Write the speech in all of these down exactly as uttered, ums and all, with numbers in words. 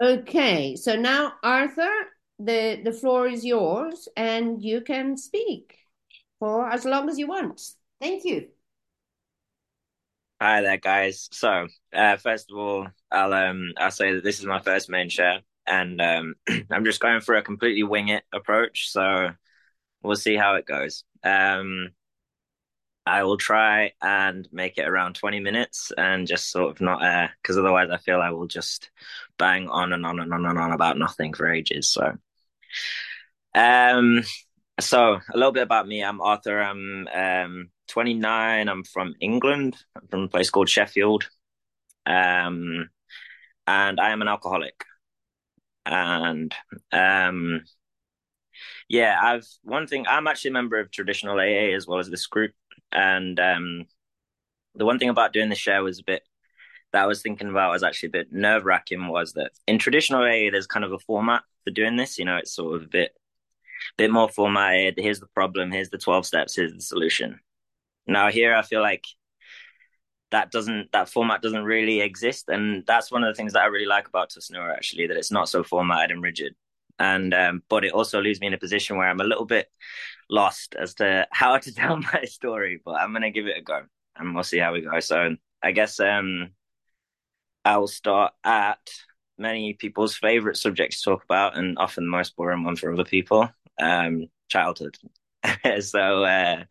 Okay, so now Arthur, the the floor is yours, and you can speak for as long as you want. Thank you. Hi there, guys. So, uh, first of all, I'll um I'll say that this is my first main share, and um I'm just going for a completely wing it approach. So we'll see how it goes. Um, I will try and make it around twenty minutes, and just sort of not uh because otherwise I feel I will just bang on and on and on and on about nothing for ages. So, um, so a little bit about me. I'm Arthur. I'm um twenty-nine. I'm from England. I'm from a place called Sheffield. Um. and I am an alcoholic. And um, yeah, I've one thing. I'm actually a member of traditional A A as well as this group. And um, the one thing about doing the share was a bit that I was thinking about was actually a bit nerve wracking. Was that in traditional A A, there's kind of a format for doing this. You know, it's sort of a bit bit more formatted. Here's the problem. Here's the twelve steps. Here's the solution. Now here, I feel like that doesn't that format doesn't really exist, and that's one of the things that I really like about Tusnura actually, that it's not so formatted and rigid. And um, but it also leaves me in a position where I'm a little bit lost as to how to tell my story, but I'm gonna give it a go and we'll see how we go. So I guess um I'll start at many people's favorite subject to talk about, and often the most boring one for other people, um childhood. so uh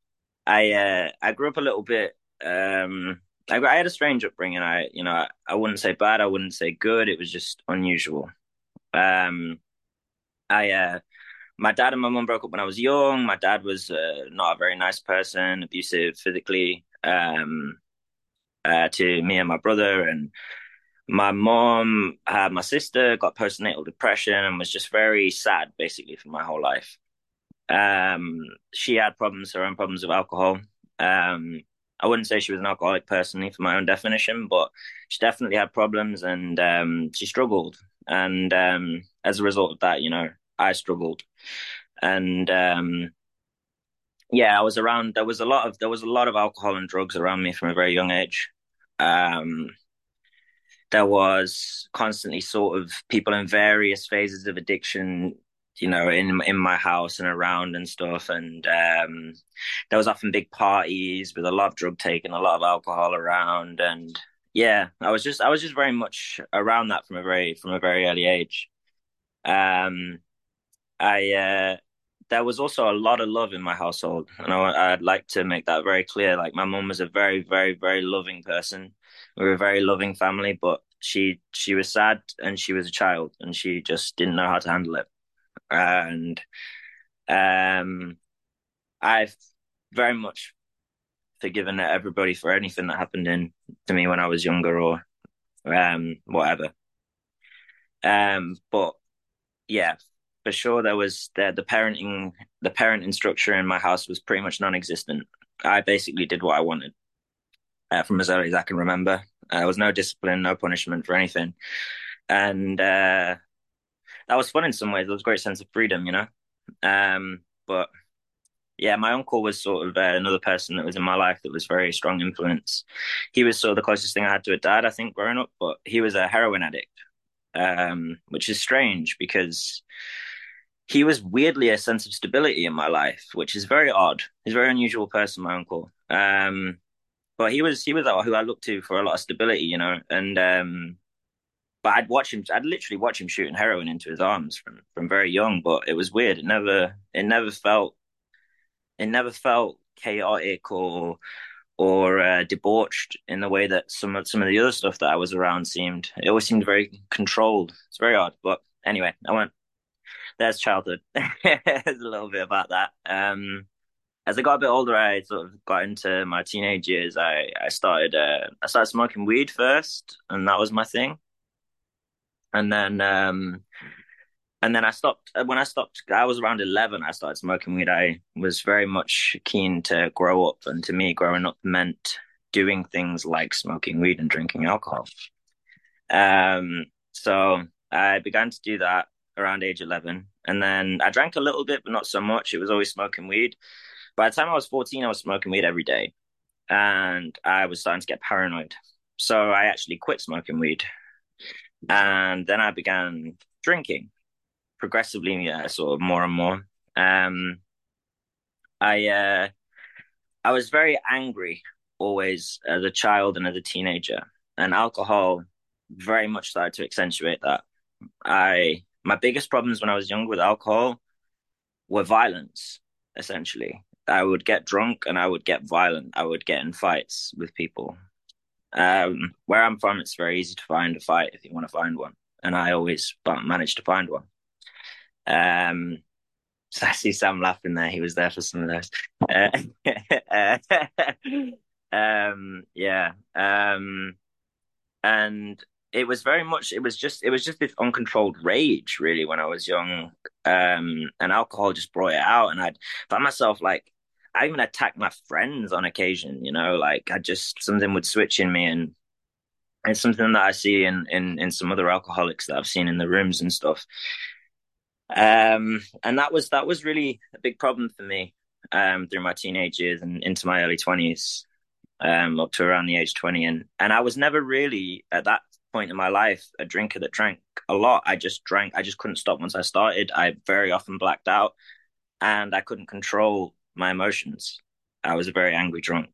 I uh, I grew up a little bit. Um, I, I had a strange upbringing. I, you know, I, I wouldn't say bad. I wouldn't say good. It was just unusual. Um, I, uh, my dad and my mum broke up when I was young. My dad was uh, not a very nice person, abusive physically, um, uh, to me and my brother. And my mom had my sister, got postnatal depression, and was just very sad, basically, for my whole life. Um, she had problems, her own problems with alcohol. Um, I wouldn't say she was an alcoholic personally, for my own definition, but she definitely had problems, and um, she struggled. And um, as a result of that, you know, I struggled. And um, yeah, I was around. There was a lot of there was a lot of alcohol and drugs around me from a very young age. Um, there was constantly sort of people in various phases of addiction, you know, in in my house and around and stuff. And um, there was often big parties with a lot of drug taking, a lot of alcohol around. And yeah, I was just I was just very much around that from a very from a very early age. Um, I uh, There was also a lot of love in my household, and I, I'd like to make that very clear. Like my mum was a very, very, very loving person. We were a very loving family, but she she was sad and she was a child, and she just didn't know how to handle it. And um, I've very much forgiven everybody for anything that happened in to me when I was younger or um whatever. Um, but yeah, for sure there was the the parenting the parenting structure in my house was pretty much non-existent. I basically did what I wanted uh, from as early as I can remember. Uh, there was no discipline, no punishment for anything, and uh, that was fun in some ways. There was a great sense of freedom, you know. Um, but yeah, my uncle was sort of uh, another person that was in my life that was very strong influence. He was sort of the closest thing I had to a dad, I think, growing up, but he was a heroin addict, um, which is strange because he was weirdly a sense of stability in my life, which is very odd. He's a very unusual person, my uncle. Um, but he was he was who I looked to for a lot of stability, you know. And um, but I'd watch him. I'd literally watch him shooting heroin into his arms from from very young. But it was weird. It never it never felt it never felt chaotic or or uh, debauched in the way that some of some of the other stuff that I was around seemed. It always seemed very controlled. It's very odd. But anyway, I went. There's childhood. There's a little bit about that. Um, as I got a bit older, I sort of got into my teenage years. I I started uh, I started smoking weed first, and that was my thing. And then um, and then I stopped. uh, When I stopped, I was around eleven. I started smoking weed. I was very much keen to grow up, and to me, growing up meant doing things like smoking weed and drinking alcohol. Um, so I began to do that around age eleven. And then I drank a little bit, but not so much. It was always smoking weed. By the time I was fourteen, I was smoking weed every day. And I was starting to get paranoid. So I actually quit smoking weed. And then I began drinking progressively, yeah, sort of more and more. Um, I uh, I was very angry always as a child and as a teenager, and alcohol very much started to accentuate that. I my biggest problems when I was young with alcohol were violence, essentially. I would get drunk and I would get violent. I would get in fights with people. Um, where I'm from, it's very easy to find a fight if you want to find one, and I always managed to find one. Um, so I see Sam laughing there. He was there for some of those. Uh, um, yeah. Um, and it was very much. It was just. It was just this uncontrolled rage, really, when I was young. Um, and alcohol just brought it out, and I'd find myself like. I even attacked my friends on occasion. You know, like I just something would switch in me, and it's something that I see in in in some other alcoholics that I've seen in the rooms and stuff. Um, and that was that was really a big problem for me um, through my teenage years and into my early twenties, um, up to around the age twenty. And and I was never really at that point in my life a drinker that drank a lot. I just drank. I just couldn't stop once I started. I very often blacked out, and I couldn't control my emotions. I was a very angry drunk.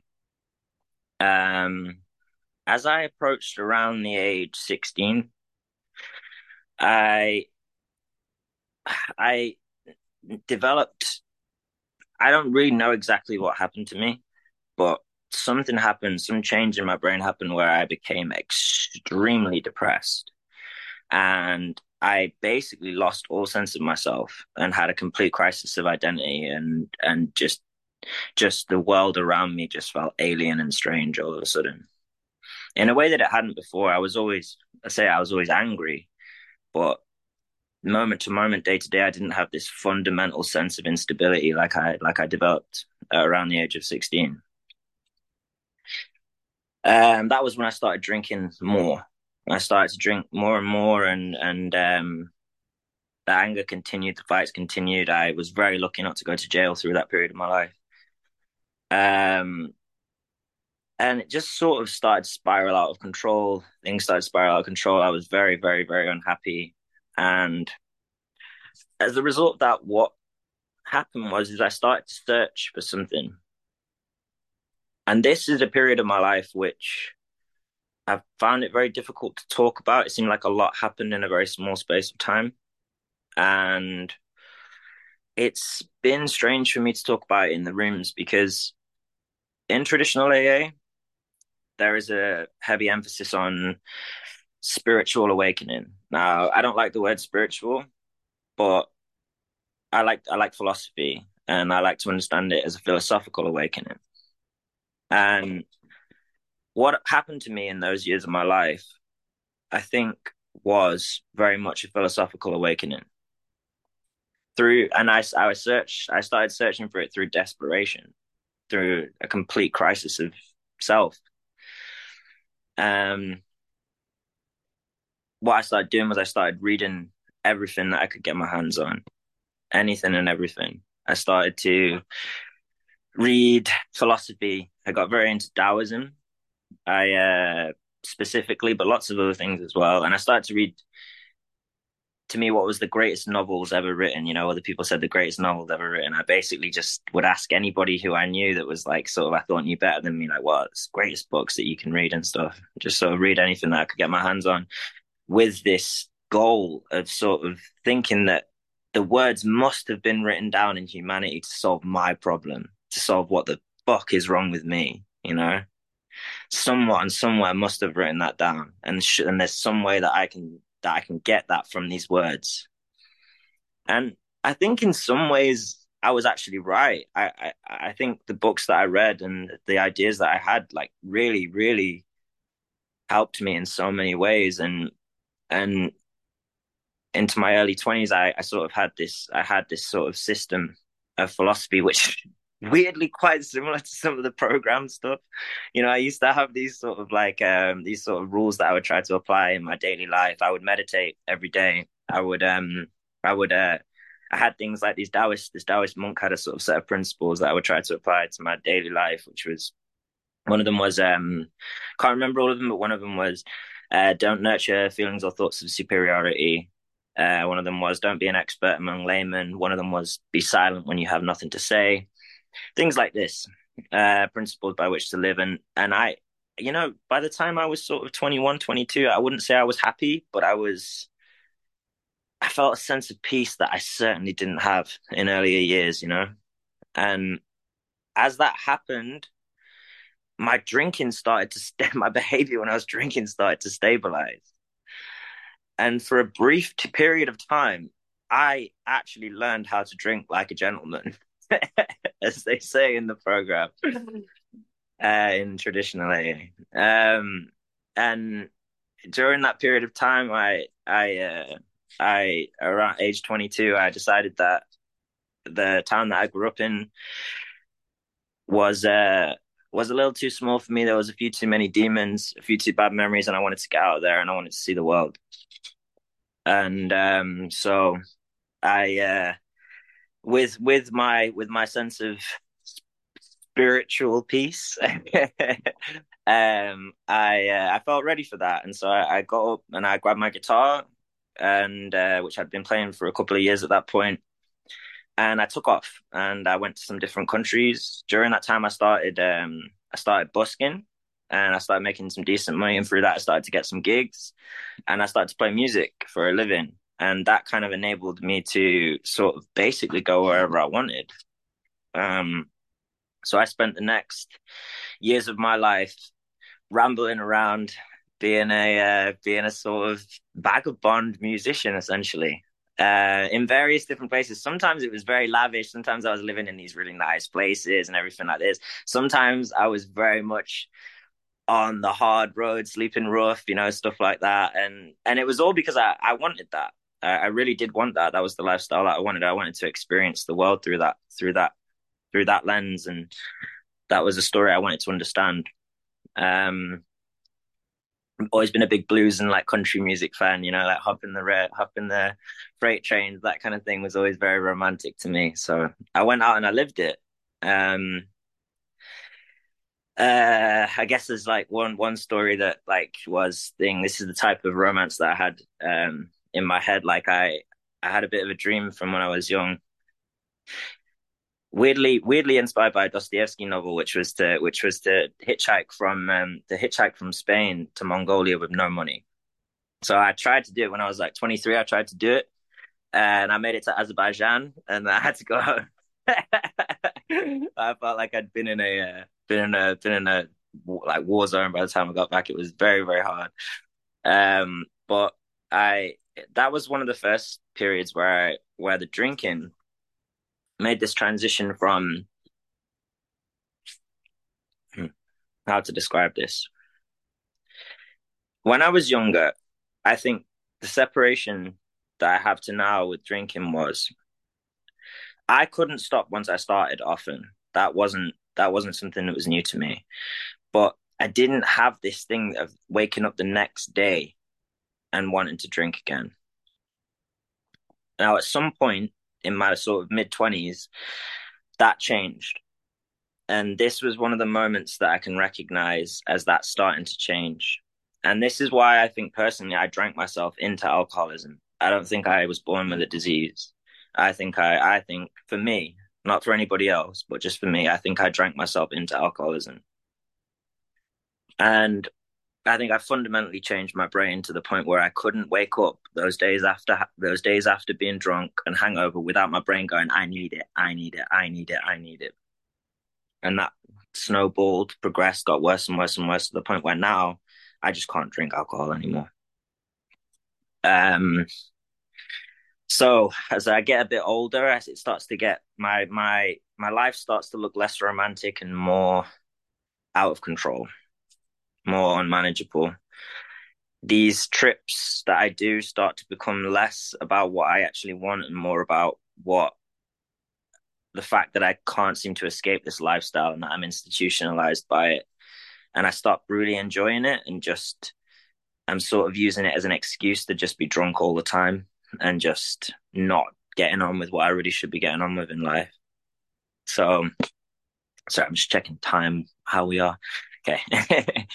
Um, as I approached around the age sixteen, I I developed. I don't really know exactly what happened to me, but something happened, some change in my brain happened where I became extremely depressed. And I basically lost all sense of myself and had a complete crisis of identity, and and just just the world around me just felt alien and strange all of a sudden. In a way that it hadn't before. I was always I say I was always angry, but moment to moment, day to day, I didn't have this fundamental sense of instability like I like I developed around the age of sixteen. Um, that was when I started drinking more. I started to drink more and more, and and um, the anger continued, the fights continued. I was very lucky not to go to jail through that period of my life. Um, and it just sort of started to spiral out of control. Things started to spiral out of control. I was very, very, very unhappy, and as a result of that, what happened was is I started to search for something. And this is a period of my life which I've found it very difficult to talk about. It seemed like a lot happened in a very small space of time. And it's been strange for me to talk about it in the rooms because in traditional A A, there is a heavy emphasis on spiritual awakening. Now, I don't like the word spiritual, but I like I like philosophy and I like to understand it as a philosophical awakening. And what happened to me in those years of my life, I think, was very much a philosophical awakening. Through and I, I was search I started searching for it through desperation, through a complete crisis of self. Um, what I started doing was I started reading everything that I could get my hands on, anything and everything. I started to read philosophy. I got very into Taoism. I uh, specifically, but lots of other things as well. And I started to read, to me, what was the greatest novels ever written. You know, other people said the greatest novels ever written. I basically just would ask anybody who I knew that was like sort of I thought knew better than me, like, what's greatest books that you can read and stuff. Just sort of read anything that I could get my hands on, with this goal of sort of thinking that the words must have been written down in humanity to solve my problem, to solve what the fuck is wrong with me, you know? Someone somewhere must have written that down, and sh- and there's some way that I can that I can get that from these words. And I think in some ways I was actually right. I, I I think the books that I read and the ideas that I had like really really helped me in so many ways. And and into my early twenties, I, I sort of had this I had this sort of system of philosophy which weirdly quite similar to some of the program stuff. You know, I used to have these sort of like um these sort of rules that I would try to apply in my daily life. I would meditate every day. I would um I would uh I had things like these Taoist this Taoist monk had a sort of set of principles that I would try to apply to my daily life, which was one of them was um can't remember all of them, but one of them was Uh, don't nurture feelings or thoughts of superiority. Uh, one of them was don't be an expert among laymen. One of them was be silent when you have nothing to say. Things like this, uh, principles by which to live. And and I, you know, by the time I was sort of twenty-one, twenty-two, I wouldn't say I was happy, but I was, I felt a sense of peace that I certainly didn't have in earlier years, you know. And as that happened, my drinking started to st- my behavior when I was drinking started to stabilize. And for a brief t- period of time, I actually learned how to drink like a gentleman, as they say in the program, uh, in traditional A A. Um, and during that period of time, I, I, uh, I, around age twenty-two, I decided that the town that I grew up in was, uh, was a little too small for me. There was a few too many demons, a few too bad memories, and I wanted to get out of there and I wanted to see the world. And um, so I, uh, with with my with my sense of spiritual peace, um, I uh, I felt ready for that, and so I, I got up and I grabbed my guitar, and uh, which I'd been playing for a couple of years at that point, and I took off and I went to some different countries. During that time, I started um, I started busking, and I started making some decent money, and through that, I started to get some gigs, and I started to play music for a living. And that kind of enabled me to sort of basically go wherever I wanted. Um, so I spent the next years of my life rambling around, being a uh, being a sort of vagabond musician, essentially, uh, in various different places. Sometimes it was very lavish. Sometimes I was living in these really nice places and everything like this. Sometimes I was very much on the hard road, sleeping rough, you know, stuff like that. And and it was all because I, I wanted that. I, I really did want that. That was the lifestyle that I wanted. I wanted to experience the world through that, through that, through that lens. And that was a story I wanted to understand. Um, I've always been a big blues and like country music fan, you know, like hopping the red, hopping the freight trains, that kind of thing was always very romantic to me. So I went out and I lived it. Um, uh, I guess there's like one one story that like was thing. This is the type of romance that I had um in my head. Like I I had a bit of a dream from when I was young, weirdly weirdly inspired by a Dostoevsky novel, which was to which was to hitchhike from um to hitchhike from Spain to Mongolia with no money. So I tried to do it when I was like twenty-three. I tried to do it, and I made it to Azerbaijan, and I had to go home. I felt like I'd been in a uh, been in a been in a like war zone by the time I got back. It was very very hard. Um, but I that was one of the first periods where I where the drinking made this transition from hmm, how to describe this. When I was younger, I think the separation that I have to now with drinking was I couldn't stop once I started often. That wasn't that wasn't something that was new to me. But I didn't have this thing of waking up the next day and wanting to drink again. Now, at some point in my sort of mid twenties, that changed. And this was one of the moments that I can recognize as that starting to change. And this is why I think personally I drank myself into alcoholism. I don't think I was born with a disease. I think I, I think for me, not for anybody else, but just for me, I think I drank myself into alcoholism. And I think I fundamentally changed my brain to the point where I couldn't wake up those days after those days after being drunk and hangover without my brain going, I need it, I need it, I need it, I need it. And that snowballed, progressed, got worse and worse and worse to the point where now I just can't drink alcohol anymore. Um, so as I get a bit older, as it starts to get my my my life starts to look less romantic and more out of control, more unmanageable. These trips that I do start to become less about what I actually want and more about what the fact that I can't seem to escape this lifestyle and that I'm institutionalized by it. And I start really enjoying it and just I'm sort of using it as an excuse to just be drunk all the time and just not getting on with what I really should be getting on with in life. So, sorry, I'm just checking time, how we are. Okay.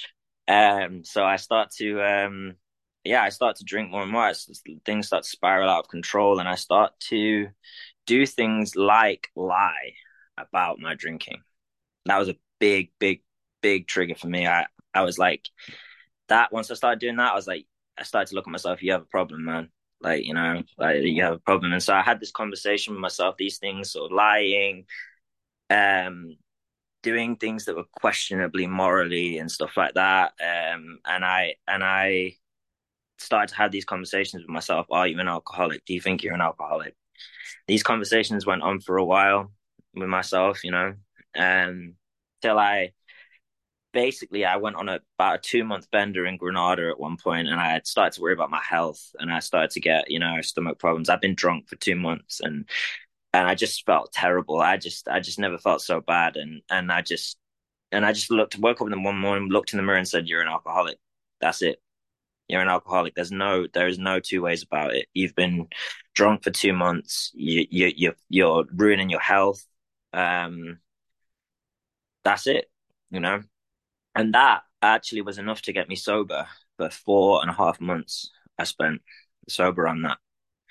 Um, so I start to, um, yeah, I start to drink more and more. It's, things start to spiral out of control, and I start to do things like lie about my drinking. That was a big, big, big trigger for me. I, I was like, that once I started doing that, I was like, I started to look at myself. You have a problem, man. Like, you know, like you have a problem. And so I had this conversation with myself. These things, sort of lying, um, doing things that were questionably morally and stuff like that. Um, and I and I started to have these conversations with myself. Are you an alcoholic? Do you think you're an alcoholic? These conversations went on for a while with myself, you know, um, till I basically I went on a, about a two month bender in Granada at one point, and I had started to worry about my health, and I started to get, you know, stomach problems. I've been drunk for two months, and and I just felt terrible. I just I just never felt so bad, and and I just and I just looked, woke up in the one morning, looked in the mirror, and said, "You're an alcoholic. That's it. You're an alcoholic. There's no there is no two ways about it. You've been drunk for two months. You you you're, you're ruining your health. Um, that's it. You know." And that actually was enough to get me sober for four and a half months. I spent sober on that.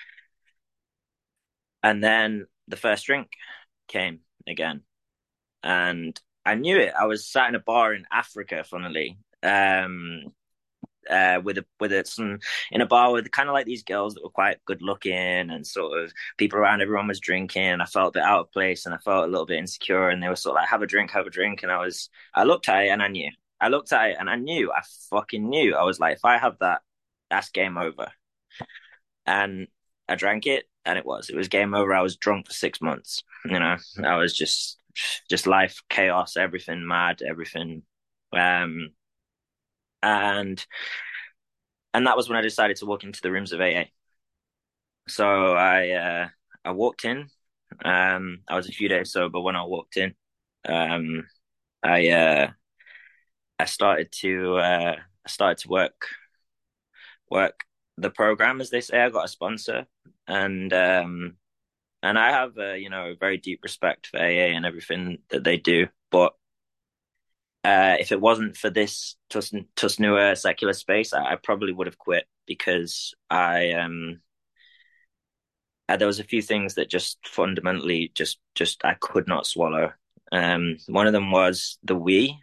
And then the first drink came again. And I knew it. I was sat in a bar in Africa, funnily, um, uh, with a with a, some in a bar with kind of like these girls that were quite good looking and sort of people around. Everyone was drinking. I felt a bit out of place and I felt a little bit insecure. And they were sort of like, "Have a drink, have a drink." And I was, I looked at it and I knew. I looked at it and I knew. I fucking knew. I was like, if I have that, that's game over. And I drank it, and it was. It was game over. I was drunk for six months. You know, I was just, just life, chaos, everything mad, everything. Um, and and that was when I decided to walk into the rooms of A A. So I uh, I walked in. Um, I was a few days sober when I walked in. Um, I uh, I started to uh, I started to work work the program, as they say. I got a sponsor, and um, and I have a, you know, very deep respect for A A and everything that they do. But uh, if it wasn't for this Tus Tusnua secular space, I, I probably would have quit because I um uh, there was a few things that just fundamentally just just I could not swallow. Um, one of them was the we,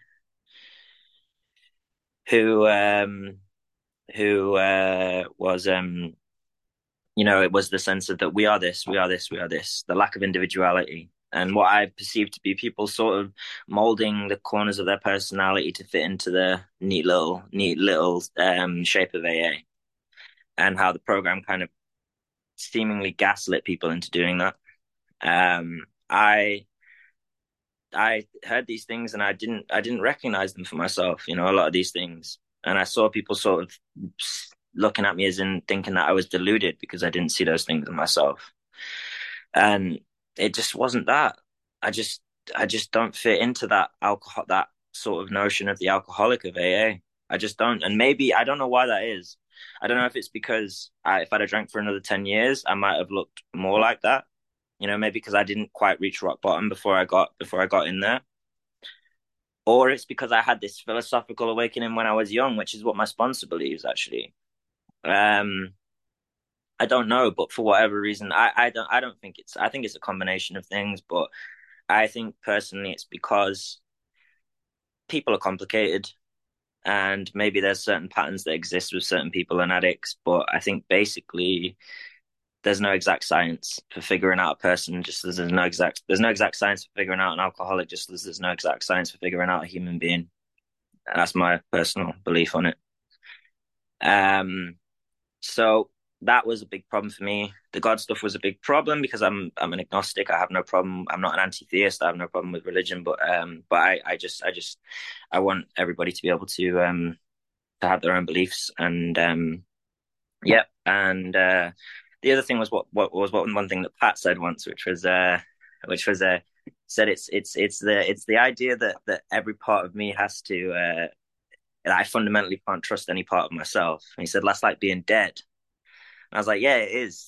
who um who uh was um you know, it was the sense of that we are this, we are this, we are this, the lack of individuality. And what I perceived to be people sort of molding the corners of their personality to fit into the neat little, neat little um, shape of A A, and how the program kind of seemingly gaslit people into doing that. Um, I I heard these things and I didn't I didn't recognize them for myself. You know, a lot of these things, and I saw people sort of looking at me as in thinking that I was deluded because I didn't see those things in myself. And it just wasn't that. I just I just don't fit into that alcohol that sort of notion of the alcoholic of A A. I just don't. And maybe I don't know why that is. I don't know if it's because I, if I'd have drank for another ten years, I might have looked more like that. You know, maybe because I didn't quite reach rock bottom before I got before I got in there. Or it's because I had this philosophical awakening when I was young, which is what my sponsor believes actually. Um, I don't know, but for whatever reason, I, I don't I don't think it's I think it's a combination of things, but I think personally it's because people are complicated and maybe there's certain patterns that exist with certain people and addicts, but I think basically there's no exact science for figuring out a person, just as there's no exact there's no exact science for figuring out an alcoholic, just as there's no exact science for figuring out a human being. That's my personal belief on it. Um So that was a big problem for me. The God stuff was a big problem because I'm I'm an agnostic. I have no problem. I'm not an anti-theist. I have no problem with religion, but um, but I, I just I just I want everybody to be able to um to have their own beliefs and um yeah. And uh, the other thing was what what was what one thing that Pat said once, which was uh which was uh said it's it's it's the it's the idea that that every part of me has to uh that I fundamentally can't trust any part of myself. And he said that's like being dead. I was like, yeah, it is.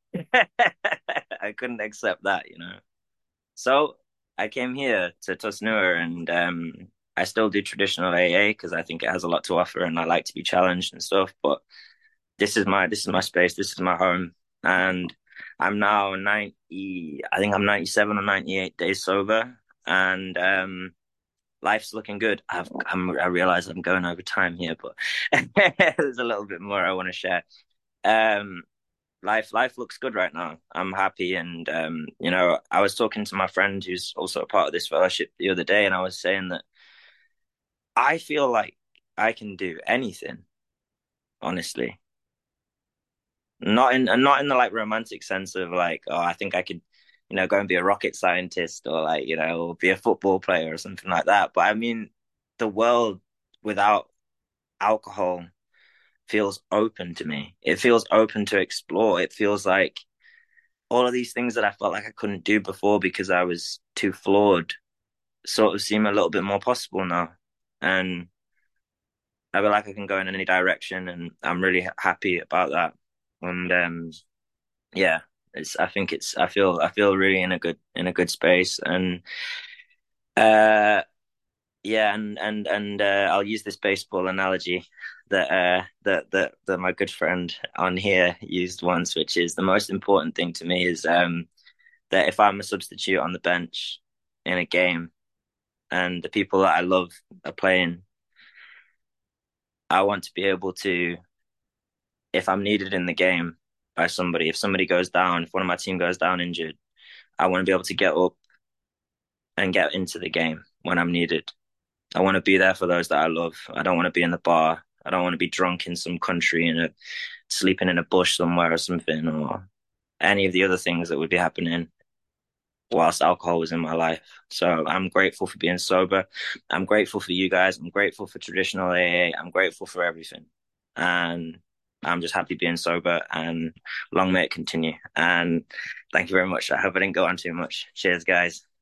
I couldn't accept that, you know. So I came here to Tusnua, and um, I still do traditional A A because I think it has a lot to offer and I like to be challenged and stuff. But this is my this is my space. This is my home, and I'm now ninety. I think I'm ninety-seven or ninety-eight days sober, and um, life's looking good. I've I'm, I realize I'm going over time here, but there's a little bit more I want to share. Um, life life looks good right now. I'm happy, and um, you know, I was talking to my friend who's also a part of this fellowship the other day, and I was saying that I feel like I can do anything, honestly. Not in not in the like romantic sense of like, oh, I think I could, you know, go and be a rocket scientist or like, you know, or be a football player or something like that. But I mean, the world without alcohol feels open to me. It feels open to explore. It feels like all of these things that I felt like I couldn't do before because I was too flawed sort of seem a little bit more possible now. And I feel like I can go in any direction, and I'm really happy about that. And um, yeah, it's. I think it's. I feel. I feel really in a good in a good space, and uh, yeah, and and and uh, I'll use this baseball analogy that uh that that that my good friend on here used once, which is the most important thing to me is um that if I'm a substitute on the bench in a game and the people that I love are playing, I want to be able to, if I'm needed in the game by somebody, if somebody goes down, if one of my team goes down injured, I want to be able to get up and get into the game when I'm needed. I want to be there for those that I love. I don't want to be in the bar. I don't want to be drunk in some country and sleeping in a bush somewhere or something, or any of the other things that would be happening whilst alcohol was in my life. So I'm grateful for being sober. I'm grateful for you guys. I'm grateful for traditional A A. I'm grateful for everything. And I'm just happy being sober, and long may it continue. And thank you very much. I hope I didn't go on too much. Cheers, guys.